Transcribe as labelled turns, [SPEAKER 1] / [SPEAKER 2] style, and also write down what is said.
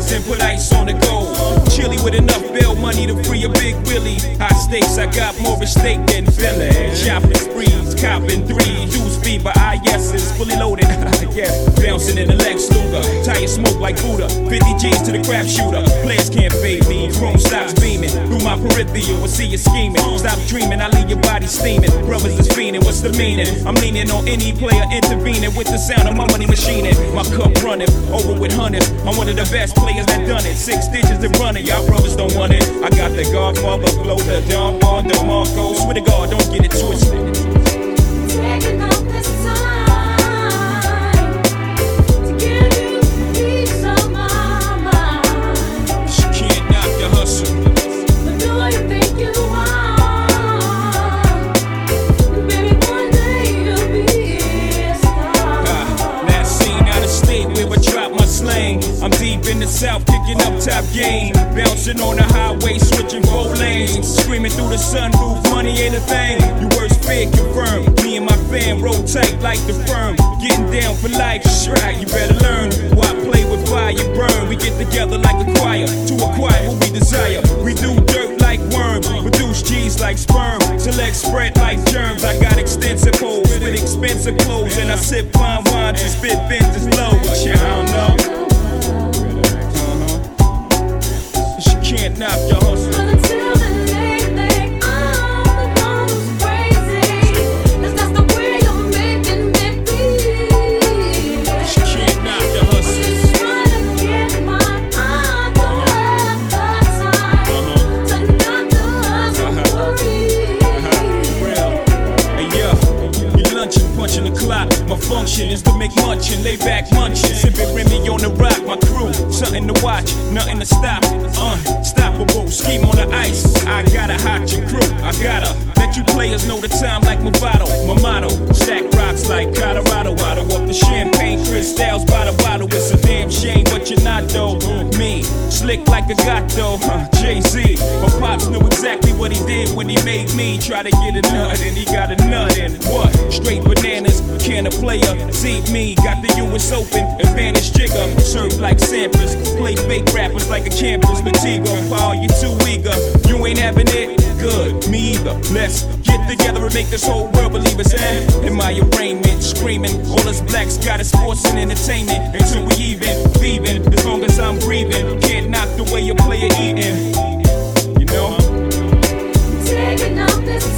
[SPEAKER 1] diamonds and put ice on the gold. Chilly with enough bail money to free a big Willie. High stakes, I got more at stake than Philly. Shopping sprees, copping threes, use feed by IS's, fully loaded. Yes, bouncing in the Lex Luger, tire smoke like Buddha. 50 G's to the crap shooter. Players can't fade me. Chrome stops beaming through my peripheral. I see you scheming. Stop dreaming, I leave your body steaming. Brothers is fiending, what's the meaning? I'm leaning on any player intervening with the sound of my money machining. My cup running over with hundreds. I'm one of the best players that done it. 6 digits and running, y'all brothers don't want it. I got the Godfather flow, the Don Juan, the Marco. Swear to God, don't get it twisted.
[SPEAKER 2] Taking up this time to give you peace of my mind.
[SPEAKER 1] She can't knock the hustle.
[SPEAKER 2] But do you think you are? Baby, one day you'll be a star.
[SPEAKER 1] Last seen out of state where I drop my slang. I'm deep in the south, kicking up top game. Bouncing on the highway, switching 4 lanes. Screaming through the sunroof, money ain't a thing. Your worst fear confirmed. Me and my fam roll tight like the firm. Getting down for life, right, you better learn. Why play with fire, burn. We get together like a choir to acquire what we desire. We do dirt like worms, produce G's like sperm. Select spread like germs. I got extensive holes with expensive clothes. And I sip fine wines and spit vintage low. But you don't know. She can't knock your hustle.
[SPEAKER 2] But until then, lately, I'm the one who's crazy. 'Cause that's the way you're making me feel.
[SPEAKER 1] She can't knock the hustle.
[SPEAKER 2] Just trying to get my mind to have the time to knock the hustle free.
[SPEAKER 1] Real. Hey, yo, you lunching, punching the clock. My function is to make munchin', lay back munchin'. Sipping Remy on the rock, my crew. Something to watch, nothing to stop. Unstoppable, scheme on the ice. I gotta hot your crew. I gotta let you players know the time like Movado. My motto, stack rocks like Colorado. Bottle up the champagne, crystals by the bottle. It's a damn shame, but you're not though. Me, slick like a gato, Jay-Z. My pops knew exactly what he did when he made me. Try to get a nut and he got a nut and what? Straight bananas, can a player. See me, got the US Open, advantage jigger. Serve like Sampras, play fake rappers like a campus. Latigo, Paul, you too eager. You ain't having it? Good, me either. Let's get together and make this whole world believe us. In my arraignment, screaming. All us blacks got us sports and entertainment. Until we even, thieving. As long as I'm breathing, can't knock the way a player eating. You know?
[SPEAKER 2] Taking up this